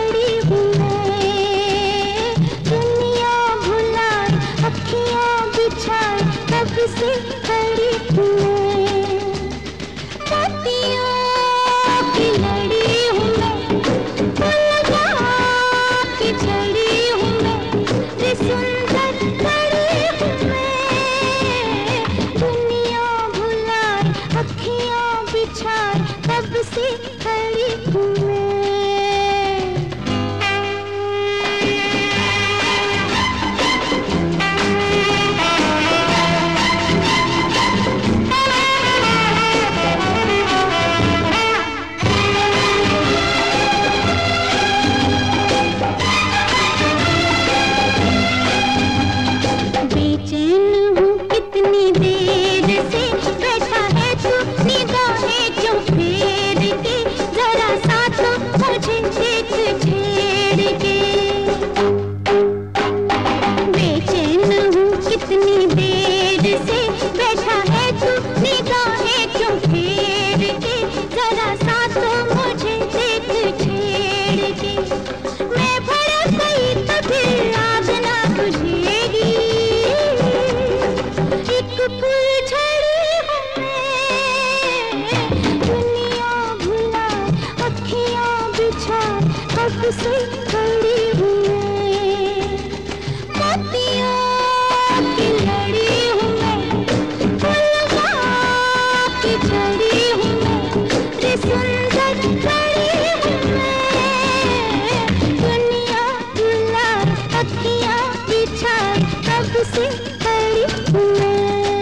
खड़ी हूँ मैं, दुनिया भुलाए अखियाँ बिछाए कब से खड़ी हूँ मैं, मोतियों की लड़ी हूँ मैं, लगा की छड़ी हूँ मैं, रे सुंदर खड़ी हूँ मैं, दुनिया भुलाए अखियाँ बिछाए कब से खड़ी हूँ मैं। बेचैन हूँ कितनी देर से, बैठा है तू निगाहें क्यों फेर के, जरा सा तो मुझे देख छेड़ के। बेचैन हूँ कितनी देर से, बैठा है तू निगाहें क्यों फेर के, जरा सा तो मुझे देख छेड़ के। मैं भड़क गई तो फिर आग ना बुझेगी, एक फुलझड़ी हूँ मैं, दुनिया भुलाए अखियाँ बिछाए कब से खड़ी हूँ मैं, मोतियों की लड़ी हूँ मैं, लगा की छड़ी हूँ मैं, रे सुंदर खड़ी हूँ मैं, दुनिया भुलाए अखियाँ बिछाए कब से खड़ी हूँ मैं।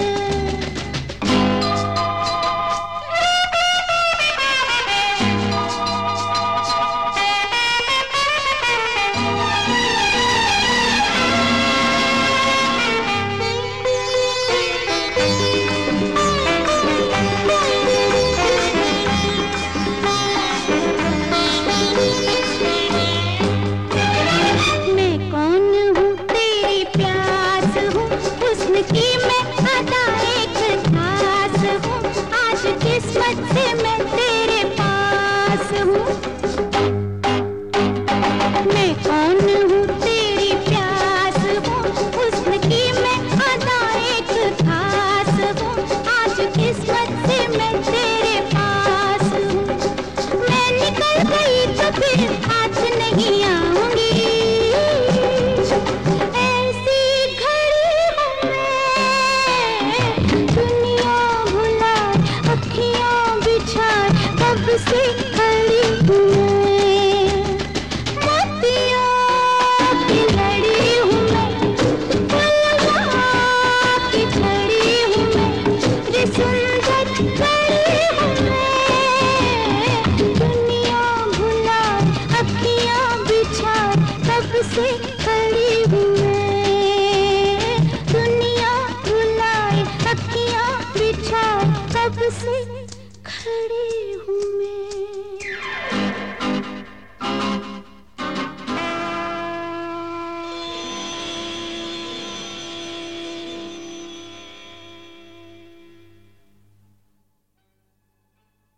मैं कौन हूँ तेरी प्यास हूँ, हुस्न की मैं अदा एक खास हूँ, आज किस्मत से मैं तेरे पास हूँ। मैं कौन हूँ तेरी प्यास हूँ, हुस्न की मैं अदा एक खास हूँ, आज किस्मत से मैं तेरे पास हूँ। मैं निकल गई तो फिर हाथ नहीं आऊंगी, ऐसी घड़ी हूँ मैं, दुनिया भुलाए अखियाँ बिछाए कब से खड़ी हूँ मैं, मोतियों की लड़ी हूँ मैं, लगा की छड़ी हूँ मैं, रे सुंदर खड़ी हूँ मैं, दुनिया भुलाए अखियाँ बिछाए कब से खड़ी हूँ मैं, दुनिया भुलाए अखियाँ बिछाए कब से खड़ी